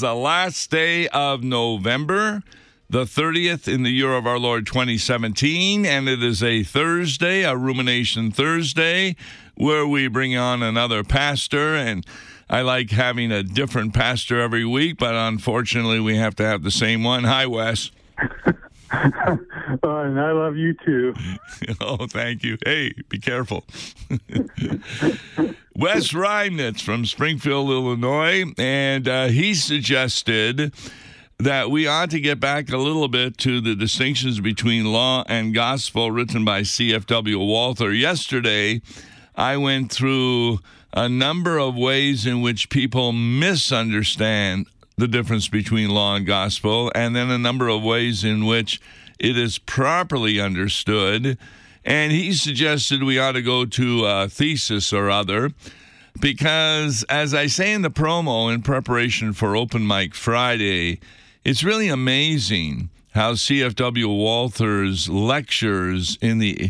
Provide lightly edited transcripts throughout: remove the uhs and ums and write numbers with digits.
the last day of November, the 30th in the year of our Lord 2017, and it is a Thursday, a Rumination Thursday, where we bring on another pastor, and I like having a different pastor every week, but unfortunately we have to have the same one. Hi, Wes. And I love you too. Oh, thank you. Hey, be careful. Wes Reimnitz from Springfield, Illinois, and he suggested that we ought to get back a little bit to the distinctions between law and gospel written by C.F.W. Walther. Yesterday, I went through a number of ways in which people misunderstand the difference between law and gospel, and then a number of ways in which it is properly understood. And he suggested we ought to go to a thesis or other, because as I say in the promo in preparation for Open Mic Friday, it's really amazing how C.F.W. Walther's lectures in the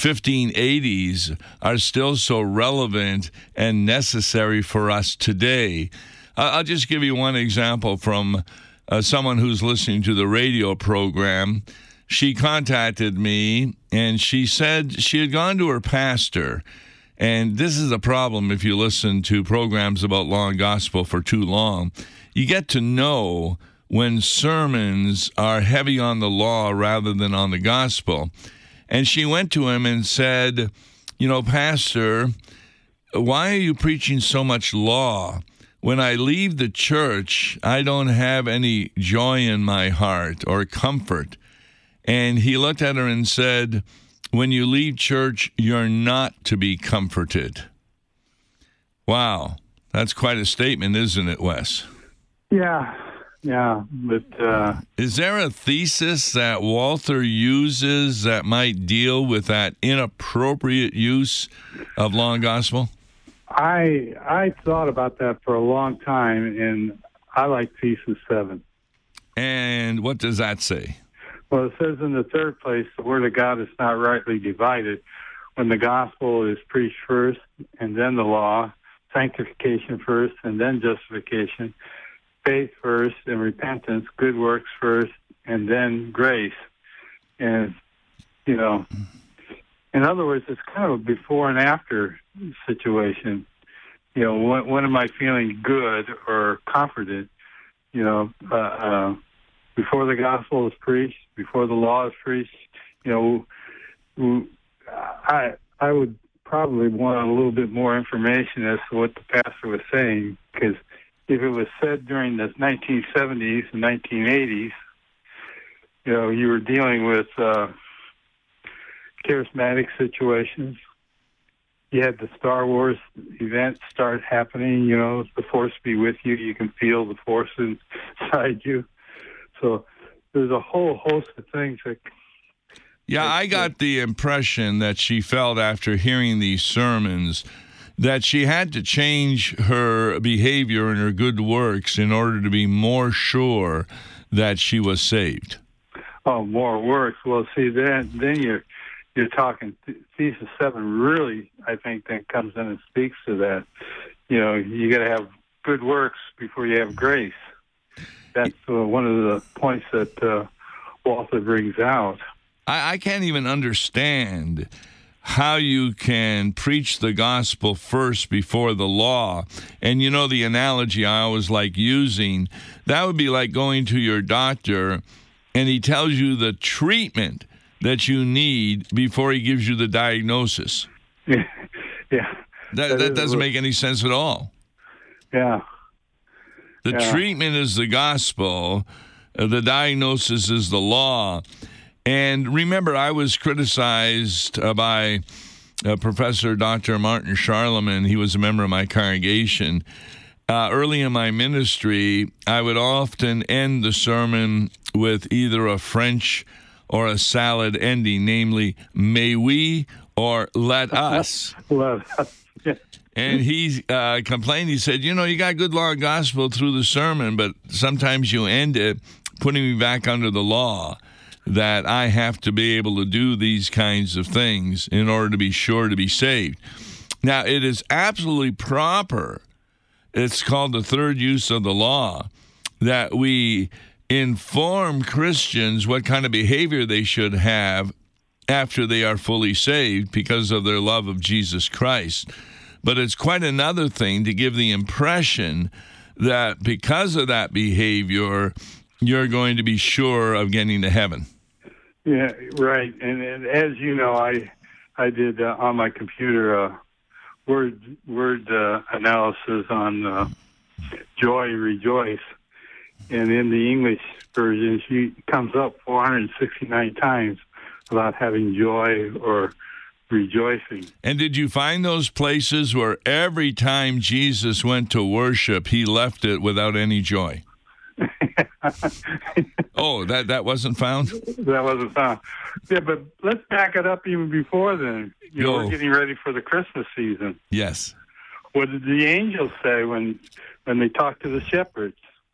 1580s are still so relevant and necessary for us today. I'll just give you one example from someone who's listening to the radio program. She contacted me, and she said she had gone to her pastor. And this is a problem if you listen to programs about law and gospel for too long. You get to know when sermons are heavy on the law rather than on the gospel. And she went to him and said, Pastor, why are you preaching so much law? When I leave the church, I don't have any joy in my heart or comfort. And he looked at her and said, when you leave church, you're not to be comforted. Wow. That's quite a statement, isn't it, Wes? Yeah. But is there a thesis that Walther uses that might deal with that inappropriate use of law and gospel? I thought about that for a long time, and I like thesis 7. And what does that say? Well, it says in the third place, the word of God is not rightly divided. When the gospel is preached first, and then the law, sanctification first, and then justification, faith first, and repentance, good works first, and then grace. And, in other words, it's kind of a before and after situation. When am I feeling good or comforted? Before the gospel is preached, before the law is preached, I would probably want a little bit more information as to what the pastor was saying, because if it was said during the 1970s and 1980s, you were dealing with charismatic situations. You had the Star Wars event start happening, the force be with you. You can feel the force inside you. So there's a whole host of things that... Yeah, I got the impression that she felt after hearing these sermons that she had to change her behavior and her good works in order to be more sure that she was saved. Oh, more works. Well, see, then you're talking thesis 7 really, I think, that comes in and speaks to that. You got to have good works before you have grace. That's one of the points that Walther brings out. I can't even understand how you can preach the gospel first before the law. And the analogy I always like using, that would be like going to your doctor and he tells you the treatment that you need before he gives you the diagnosis. Yeah. That doesn't make any sense at all. Yeah. The treatment is the gospel. The diagnosis is the law. And remember, I was criticized by Professor Dr. Martin Charlemagne. He was a member of my congregation. Early in my ministry, I would often end the sermon with either a French or a salad ending, namely, may we or let us. Let us. Yeah. And he complained. He said, you got good law and gospel through the sermon, but sometimes you end it putting me back under the law, that I have to be able to do these kinds of things in order to be sure to be saved. Now, it is absolutely proper. It's called the third use of the law, that we inform Christians what kind of behavior they should have after they are fully saved because of their love of Jesus Christ. But it's quite another thing to give the impression that because of that behavior, you're going to be sure of getting to heaven. Yeah, right. And as you know, I did on my computer word analysis on joy, rejoice. And in the English version, she comes up 469 times about having joy or rejoicing. And did you find those places where every time Jesus went to worship, he left it without any joy? Oh, that wasn't found? That wasn't found. Yeah, but let's back it up even before then. We're getting ready for the Christmas season. Yes. What did the angels say when they talked to the shepherds?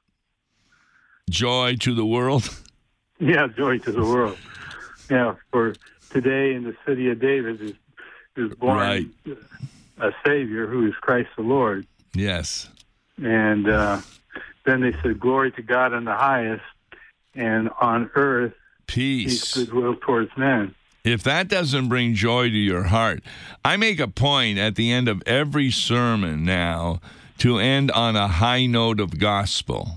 Joy to the world? Yeah, joy to the world. Yeah, for today in the city of David is born a Savior who is Christ the Lord. Yes. And then they said, glory to God in the highest, and on earth, peace, goodwill towards men. If that doesn't bring joy to your heart, I make a point at the end of every sermon now to end on a high note of gospel.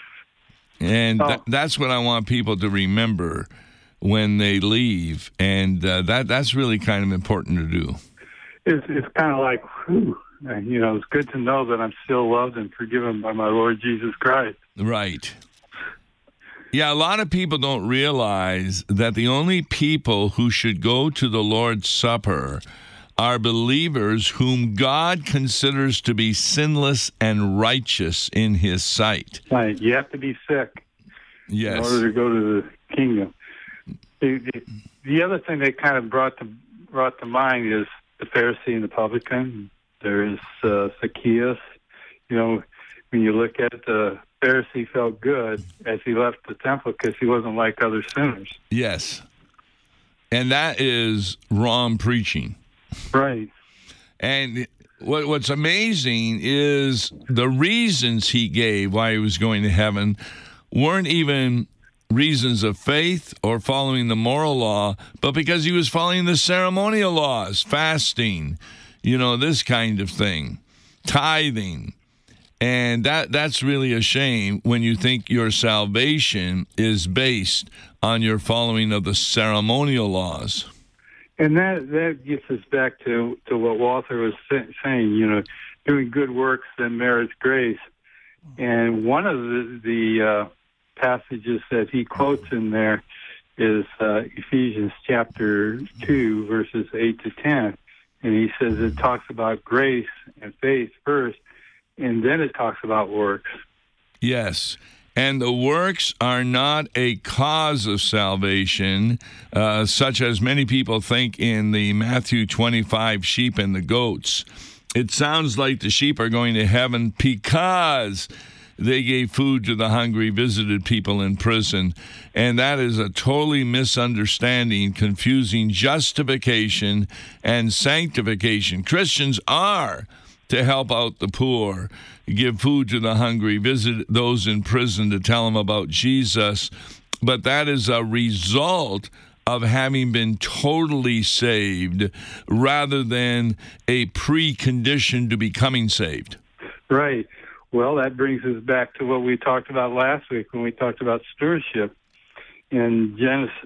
And that's what I want people to remember when they leave, and that's really kind of important to do. It's kind of like, whew, it's good to know that I'm still loved and forgiven by my Lord Jesus Christ. Right. Yeah, a lot of people don't realize that the only people who should go to the Lord's Supper are believers whom God considers to be sinless and righteous in his sight. Right. You have to be sick in order to go to the kingdom. The other thing they kind of brought to mind is the Pharisee and the publican. There is Zacchaeus. When you look at it, the Pharisee felt good as he left the temple because he wasn't like other sinners. Yes. And that is wrong preaching. Right. And what's amazing is the reasons he gave why he was going to heaven weren't even reasons of faith or following the moral law, but because he was following the ceremonial laws, fasting, this kind of thing, tithing. And that's really a shame when you think your salvation is based on your following of the ceremonial laws. And that gets us back to what Walter was saying, doing good works that merits grace. And one of the passages that he quotes in there is Ephesians chapter 2, verses 8 to 10. And he says it talks about grace and faith first, and then it talks about works. Yes. And the works are not a cause of salvation, such as many people think in the Matthew 25 sheep and the goats. It sounds like the sheep are going to heaven because they gave food to the hungry, visited people in prison. And that is a totally misunderstanding, confusing justification and sanctification. Christians are to help out the poor, give food to the hungry, visit those in prison to tell them about Jesus. But that is a result of having been totally saved rather than a precondition to becoming saved. Right. Well, that brings us back to what we talked about last week when we talked about stewardship. In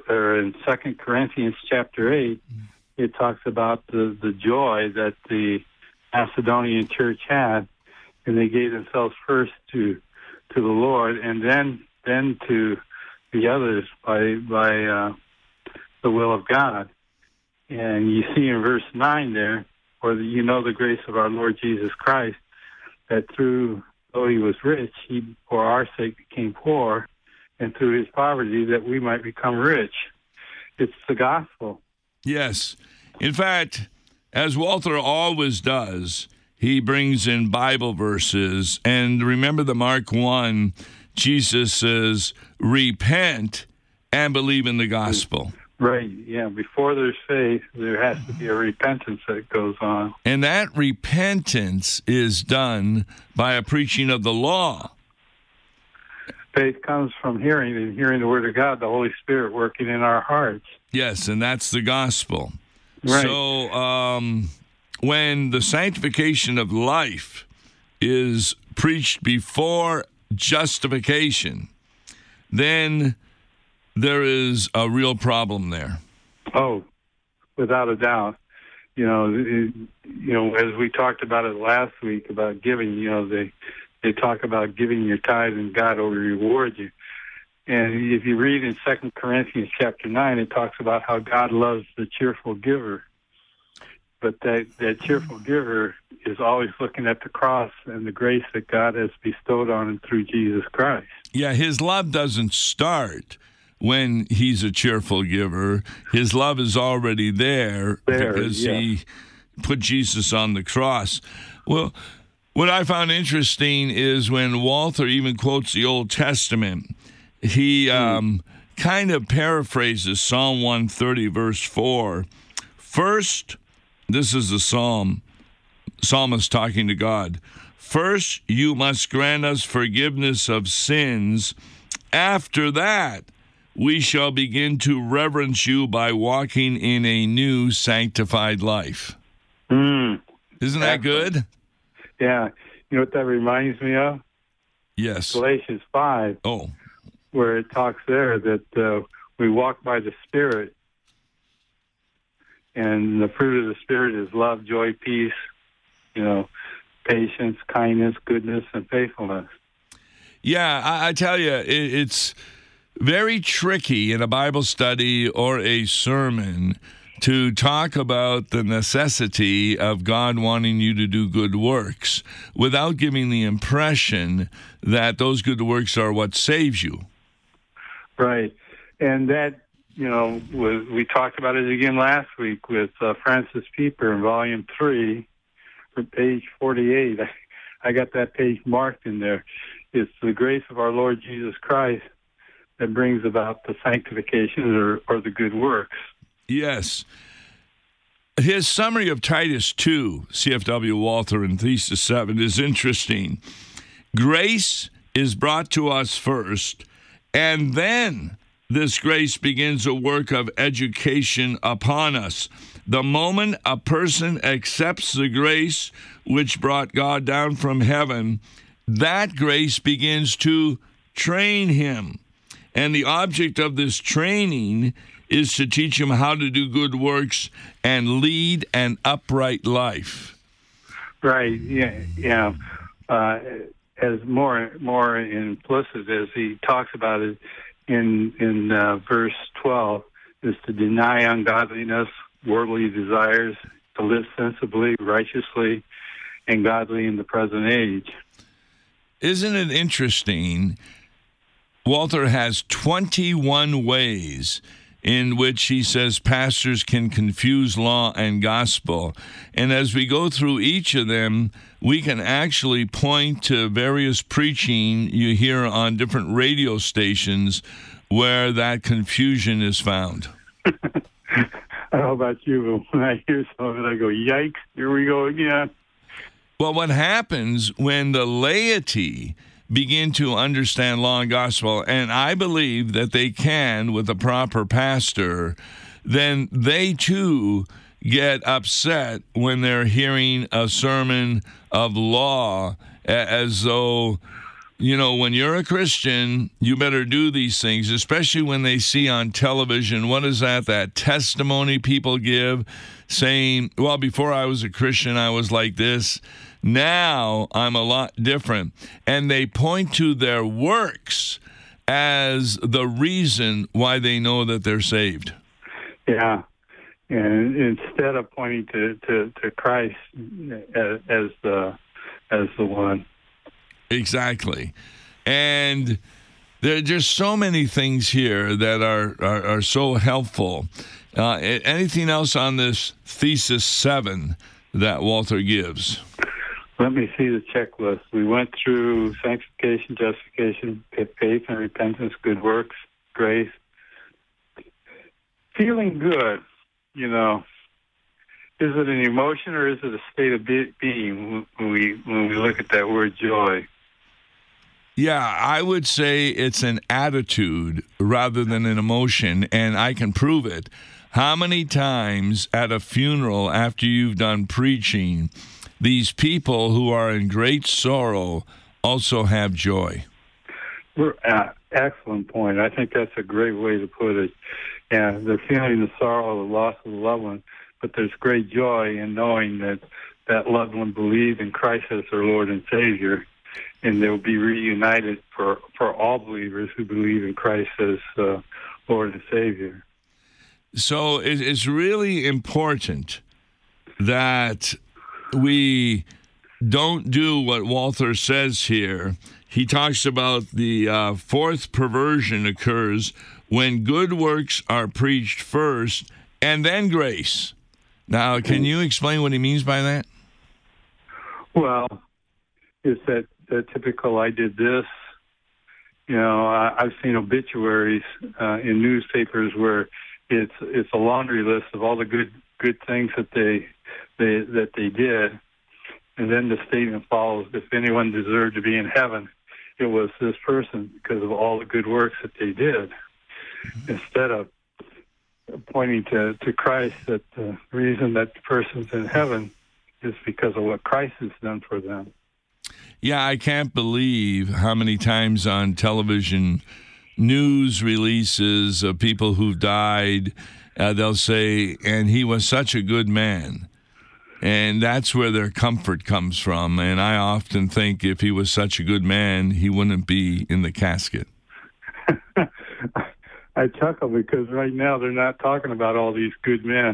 2 Corinthians chapter 8, it talks about the joy that the Macedonian church had, and they gave themselves first to the Lord, and then to the others by the will of God. And you see in verse 9 there, the grace of our Lord Jesus Christ, that though he was rich, he for our sake became poor, and through his poverty that we might become rich. It's the gospel. Yes. In fact, as Walter always does, he brings in Bible verses. And remember the Mark 1, Jesus says, repent and believe in the gospel. Right, yeah. Before there's faith, there has to be a repentance that goes on. And that repentance is done by a preaching of the law. Faith comes from hearing, and hearing the Word of God, the Holy Spirit working in our hearts. Yes, and that's the gospel. Right. So when the sanctification of life is preached before justification, then there is a real problem there. Oh, without a doubt. As we talked about it last week about giving, they talk about giving your tithe and God will reward you. And if you read in 2 Corinthians chapter 9, it talks about how God loves the cheerful giver. But that cheerful giver is always looking at the cross and the grace that God has bestowed on him through Jesus Christ. Yeah, his love doesn't start when he's a cheerful giver. His love is already there because he put Jesus on the cross. Well, what I found interesting is when Walther even quotes the Old Testament, he kind of paraphrases Psalm 130, verse 4. First, this is the psalmist talking to God. First, you must grant us forgiveness of sins. After that, we shall begin to reverence you by walking in a new sanctified life. Isn't that good? Yeah. You know what that reminds me of? Yes. Galatians 5. Oh. Where it talks there that we walk by the Spirit. And the fruit of the Spirit is love, joy, peace, patience, kindness, goodness, and faithfulness. Yeah, I tell you, it's very tricky in a Bible study or a sermon to talk about the necessity of God wanting you to do good works without giving the impression that those good works are what saves you. Right. And that, we talked about it again last week with Francis Pieper in Volume 3, page 48. I got that page marked in there. It's the grace of our Lord Jesus Christ that brings about the sanctification or the good works. Yes. His summary of Titus 2, C.F.W. Walther in Thesis 7, is interesting. Grace is brought to us first, and then this grace begins a work of education upon us. The moment a person accepts the grace which brought God down from heaven, that grace begins to train him. And the object of this training is to teach him how to do good works and lead an upright life. Right. Yeah. As more implicit as he talks about it in verse 12 is to deny ungodliness, worldly desires, to live sensibly, righteously, and godly in the present age. Isn't it interesting? Walther has 21 ways in which he says pastors can confuse law and gospel. And as we go through each of them, we can actually point to various preaching you hear on different radio stations where that confusion is found. I don't know about you, but when I hear some of it, I go, yikes, here we go again. Well, what happens when the laity begin to understand law and gospel, and I believe that they can with a proper pastor, then they too get upset when they're hearing a sermon of law as though, when you're a Christian, you better do these things, especially when they see on television, what is that testimony people give saying, well, before I was a Christian, I was like this. Now I'm a lot different. And they point to their works as the reason why they know that they're saved. Yeah. And instead of pointing to Christ as the one. Exactly. And there are just so many things here that are so helpful. Anything else on this Thesis 7 that Walther gives? Let me see the checklist. We went through sanctification, justification, faith and repentance, good works, grace. Feeling good, is it an emotion or is it a state of being when we look at that word joy? Yeah, I would say it's an attitude rather than an emotion, and I can prove it. How many times at a funeral after you've done preaching, these people who are in great sorrow also have joy? Excellent point. I think that's a great way to put it. Yeah, they're feeling the sorrow of the loss of a loved one, but there's great joy in knowing that that loved one believed in Christ as their Lord and Savior, and they'll be reunited for all believers who believe in Christ as Lord and Savior. So it's really important that we don't do what Walther says here. He talks about the fourth perversion occurs when good works are preached first and then grace. Now, can you explain what he means by that? Well, it's that typical I did this. You know, I've seen obituaries in newspapers where it's a laundry list of all the good things that they did, and then the statement follows: if anyone deserved to be in heaven, it was this person because of all the good works that they did. Instead of pointing to Christ, that the reason that the person's in heaven is because of what Christ has done for them. Yeah, I can't believe how many times on television news releases of people who've died, they'll say, and he was such a good man. And that's where their comfort comes from. And I often think if he was such a good man, he wouldn't be in the casket. I chuckle because right now they're not talking about all these good men.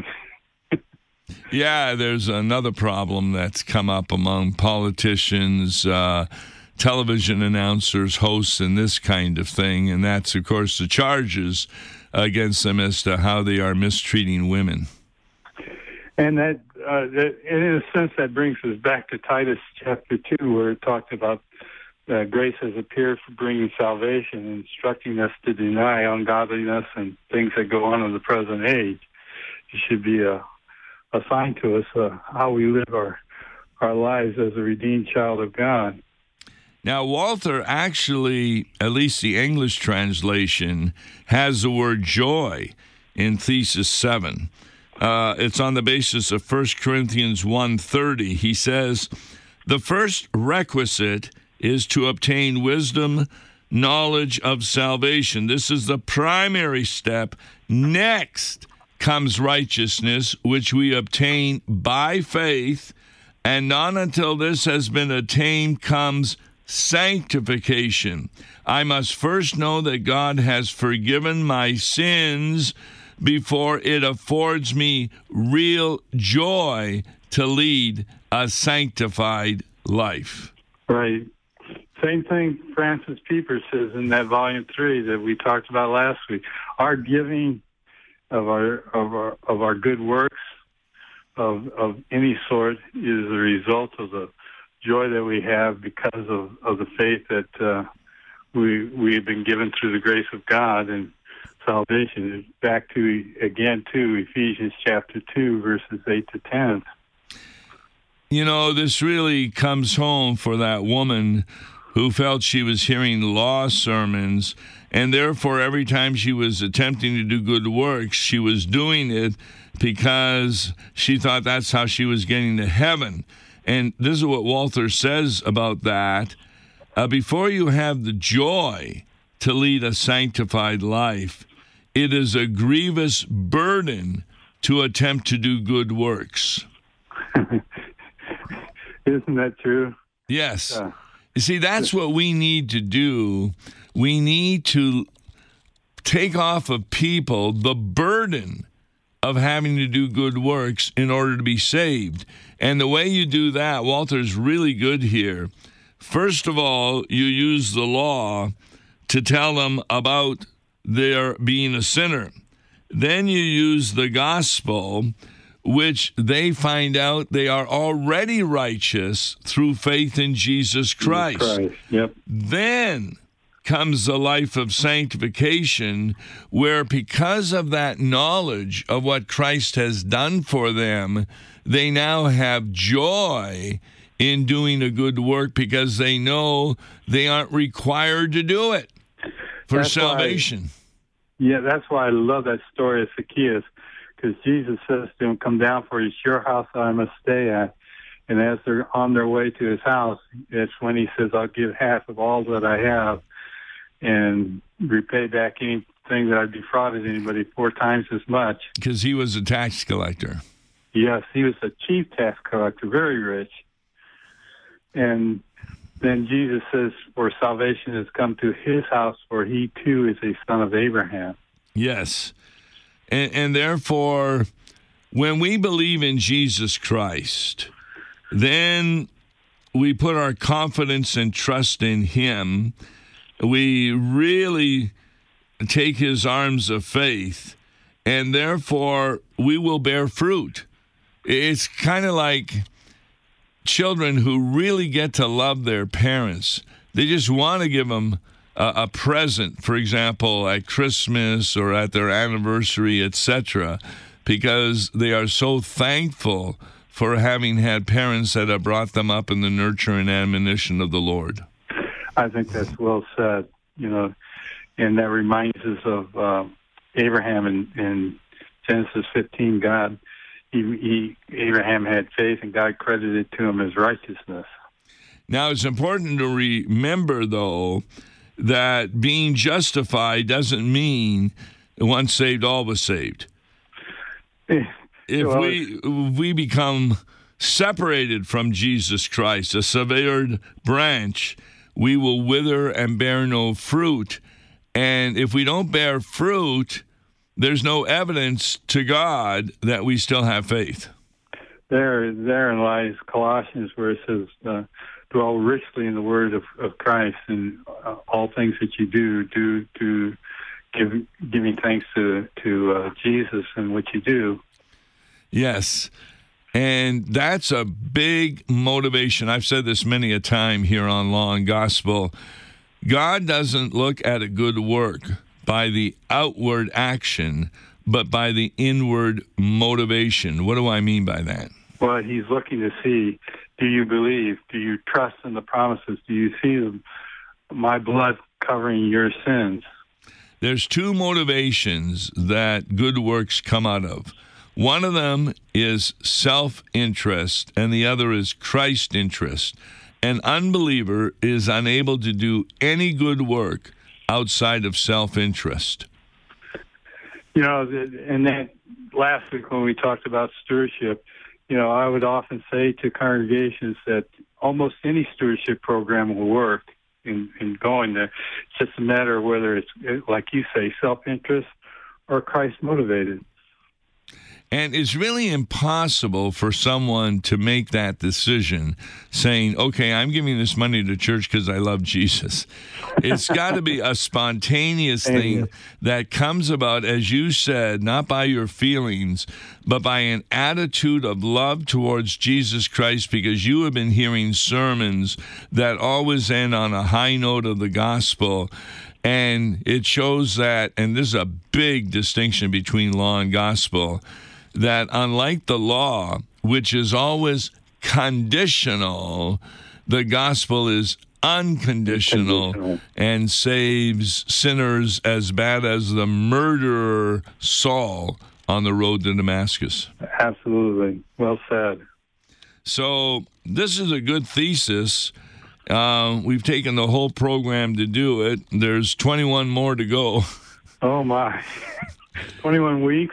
Yeah, there's another problem that's come up among politicians, television announcers, hosts, and this kind of thing. And that's, of course, the charges against them as to how they are mistreating women. And that, in a sense, that brings us back to Titus chapter 2, where it talked about grace has appeared for bringing salvation, instructing us to deny ungodliness and things that go on in the present age. It should be a sign to us how we live our lives as a redeemed child of God. Now, Walther actually, at least the English translation, has the word joy in Thesis 7. It's on the basis of 1 Corinthians 1:30. He says, the first requisite is to obtain wisdom, knowledge of salvation. This is the primary step. Next comes righteousness, which we obtain by faith, and not until this has been attained comes sanctification. I must first know that God has forgiven my sins before it affords me real joy to lead a sanctified life. Right. Same thing Francis Pieper says in that volume 3 that we talked about last week. Our giving of our good works of any sort is the result of the joy that we have because of the faith that we have been given through the grace of God and salvation. Back to Ephesians chapter 2, verses 8 to 10. You know, this really comes home for that woman who felt she was hearing law sermons, and therefore every time she was attempting to do good works, she was doing it because she thought that's how she was getting to heaven. And this is what Walther says about that. Before you have the joy to lead a sanctified life, it is a grievous burden to attempt to do good works. Isn't that true? Yes. You see, that's what we need to do. We need to take off of people the burden of having to do good works in order to be saved. And the way you do that, Walter's really good here. First of all, you use the law to tell them about their being a sinner. Then you use the gospel, which they find out they are already righteous through faith in Jesus Christ. Yep. Then comes the life of sanctification, where because of that knowledge of what Christ has done for them, they now have joy in doing a good work because they know they aren't required to do it for salvation. That's why I love that story of Zacchaeus, because Jesus says to him, "Come down, for it's your house I must stay at." And as they're on their way to his house, it's when he says, "I'll give half of all that I have and repay back anything that I defrauded anybody 4 times as much." Because he was a tax collector. Yes, he was a chief tax collector, very rich. And then Jesus says, "For salvation has come to his house, for he too is a son of Abraham." Yes. And therefore, when we believe in Jesus Christ, then we put our confidence and trust in him. We really take his arms of faith, and therefore we will bear fruit. It's kind of like children who really get to love their parents. They just want to give them a present, for example, at Christmas or at their anniversary, etc., because they are so thankful for having had parents that have brought them up in the nurture and admonition of the Lord. I think that's well said, and that reminds us of Abraham in Genesis 15. Abraham had faith, and God credited to him as righteousness. Now, it's important to remember, though, that being justified doesn't mean once saved, always saved. If we become separated from Jesus Christ, a severed branch, we will wither and bear no fruit. And if we don't bear fruit, there's no evidence to God that we still have faith. Therein lies Colossians, where it says, dwell richly in the word of Christ, and all things that you do giving thanks to Jesus in what you do. Yes, and that's a big motivation. I've said this many a time here on Law and Gospel. God doesn't look at a good work by the outward action, but by the inward motivation. What do I mean by that? Well, he's looking to see, do you believe? Do you trust in the promises? Do you see my blood covering your sins? There's 2 motivations that good works come out of. One of them is self-interest, and the other is Christ interest. An unbeliever is unable to do any good work outside of self-interest. And that last week when we talked about stewardship, I would often say to congregations that almost any stewardship program will work in going there. It's just a matter of whether it's, like you say, self-interest or Christ-motivated. And it's really impossible for someone to make that decision saying, okay, I'm giving this money to church because I love Jesus. It's got to be a spontaneous thing that comes about, as you said, not by your feelings, but by an attitude of love towards Jesus Christ, because you have been hearing sermons that always end on a high note of the gospel. And it shows that, and this is a big distinction between law and gospel, that unlike the law, which is always conditional, the gospel is unconditional and saves sinners as bad as the murderer Saul on the road to Damascus. Absolutely. Well said. So this is a good thesis. We've taken the whole program to do it. There's 21 more to go. Oh, my. 21 weeks?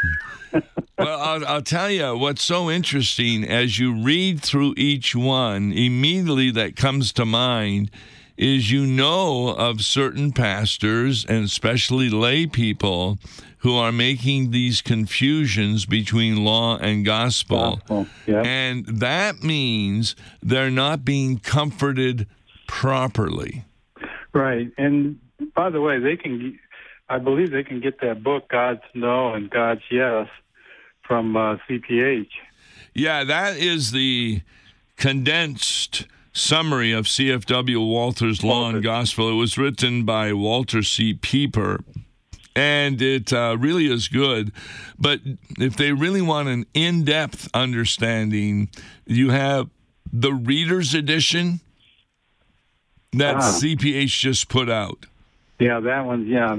Well, I'll tell you what's so interesting. As you read through each one, immediately that comes to mind is of certain pastors and especially lay people who are making these confusions between law and gospel. Yep. And that means they're not being comforted properly. Right. And by the way, I believe they can get that book, God's No and God's Yes, from CPH. Yeah, that is the condensed summary of C.F.W. Walther's Law and Gospel. It was written by Walter C. Pieper, and it really is good. But if they really want an in-depth understanding, you have the Reader's Edition that CPH just put out. Yeah, that one. Yeah,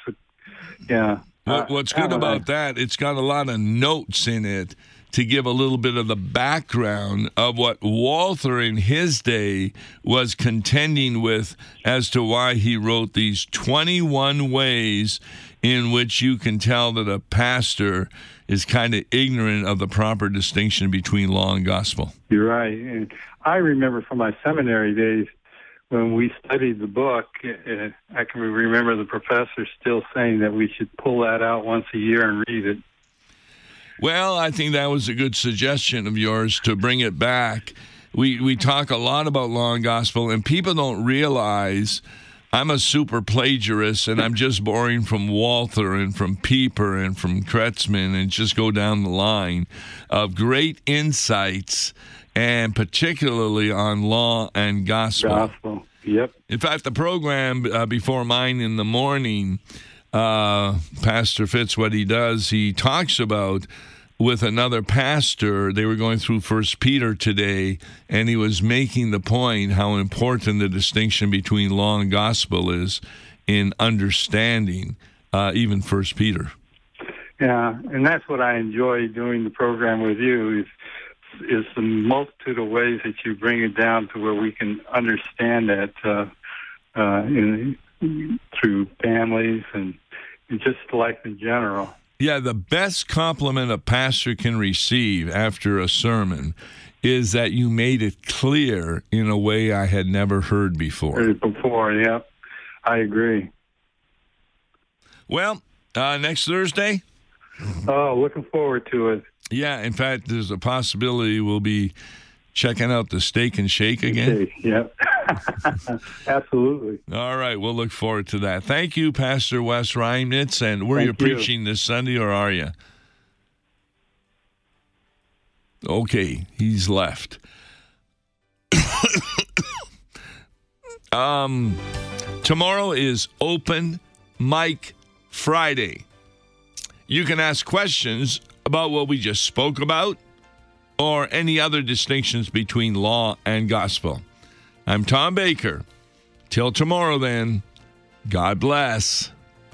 What's good about that, it's got a lot of notes in it to give a little bit of the background of what Walther in his day was contending with as to why he wrote these 21 ways in which you can tell that a pastor is kind of ignorant of the proper distinction between law and gospel. You're right. And I remember from my seminary days when we studied the book, I can remember the professor still saying that we should pull that out once a year and read it. Well, I think that was a good suggestion of yours to bring it back. We talk a lot about law and gospel, and people don't realize I'm a super plagiarist, and I'm just borrowing from Walther and from Pieper and from Kretzmann, and just go down the line of great insights, and particularly on law and gospel. Yep. In fact, the program before mine in the morning, Pastor Fitz, what he does, he talks about with another pastor. They were going through 1 Peter today, and he was making the point how important the distinction between law and gospel is in understanding even 1 Peter. Yeah, and that's what I enjoy doing the program with you is the multitude of ways that you bring it down to where we can understand that through families and just life in general. Yeah, the best compliment a pastor can receive after a sermon is that you made it clear in a way I had never heard before. Yep. I agree. Well, next Thursday? Oh, looking forward to it. Yeah, in fact, there's a possibility we'll be checking out the Steak and Shake again. Yep. Absolutely. All right, we'll look forward to that. Thank you, Pastor Wes Reimnitz. And where are you preaching this Sunday, or are you? Okay, he's left. Tomorrow is Open Mic Friday. You can ask questions about what we just spoke about or any other distinctions between law and gospel. I'm Tom Baker. Till tomorrow, then, God bless.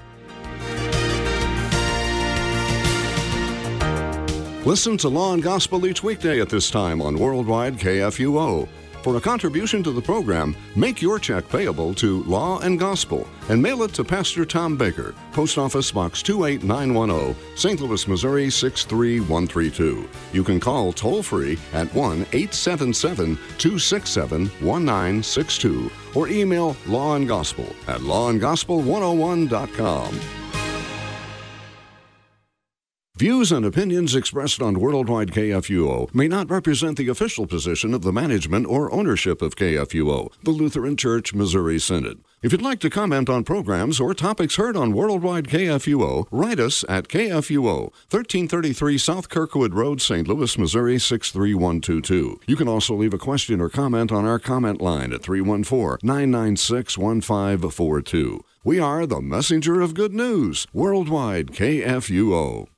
Listen to Law and Gospel each weekday at this time on Worldwide KFUO. For a contribution to the program, make your check payable to Law and Gospel and mail it to Pastor Tom Baker, Post Office Box 28910, St. Louis, Missouri 63132. You can call toll-free at 1-877-267-1962 or email lawandgospel@lawandgospel101.com. Views and opinions expressed on Worldwide KFUO may not represent the official position of the management or ownership of KFUO, the Lutheran Church Missouri Synod. If you'd like to comment on programs or topics heard on Worldwide KFUO, write us at KFUO, 1333 South Kirkwood Road, St. Louis, Missouri 63122. You can also leave a question or comment on our comment line at 314-996-1542. We are the messenger of good news, Worldwide KFUO.